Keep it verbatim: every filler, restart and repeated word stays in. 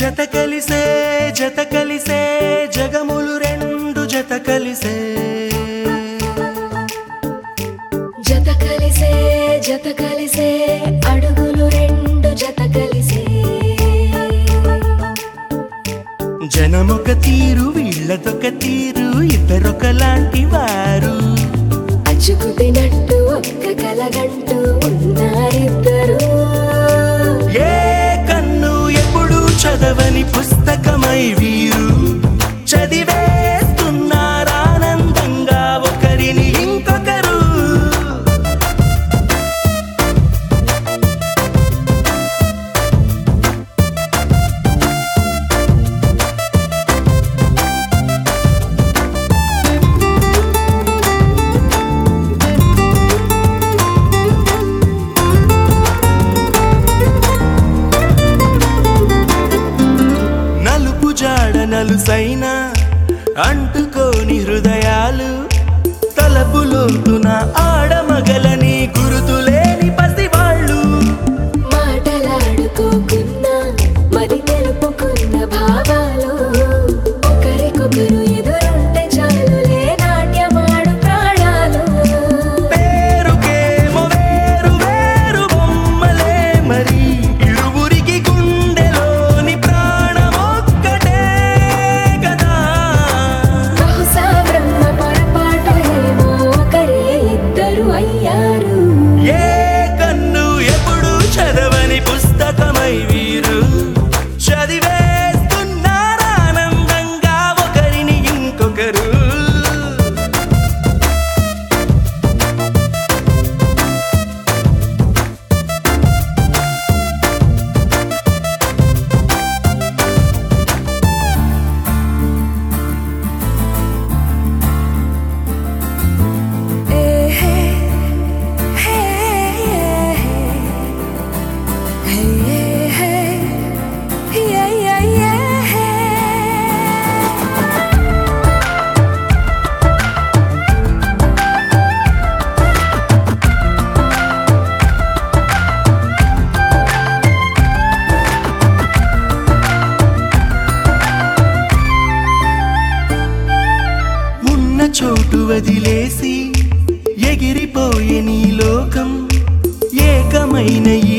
జత కలిసే జత కలిసే జగములు రెండు జత కలిసే జత కలిసే జత కలిసే అడుగులు రెండు జత కలిసే జనమొక తీరు వీళ్ళదొక తీరు ఇద్దరొకలాంటి వారు అచ్చుకు తినట్టు ఒక్క కలగంటూ ఉన్నారిద్దరు ఏ కన్ను ఎప్పుడు చదవని పుస్తకమై వీరు చదివేస్తున్నారానందంగా ఒకరిని ఇంకొకరు నలుసైన అంటుకోని హృదయాలు తలపులోతున ఆడమగలని గురుతులేని పసివాళ్ళు మాటలాడుకోకున్నా మరి తెలుపుకున్న భావాలు ఒకరికొకరు ఎదురుంటే చాలులే నాట్యమాడు ప్రాణాలు పేరుకేమో వేరు వేరు బొమ్మలే మరి ఇరువురికి గుండెలోని ప్రాణమొక్కటే కదా బహుశా బ్రహ్మ పొరపాటు ఏమో ఒకరే ఇద్దరు అయ్యారు ఏ కన్ను ఎప్పుడు చదవని పుస్తకమై వీరు చదివేస్తున్నారానందంగా ఒకరిని ఇంకొకరు చోటు వదిలేసి ఎగిరిపోయే నీ లోకం ఏకమైన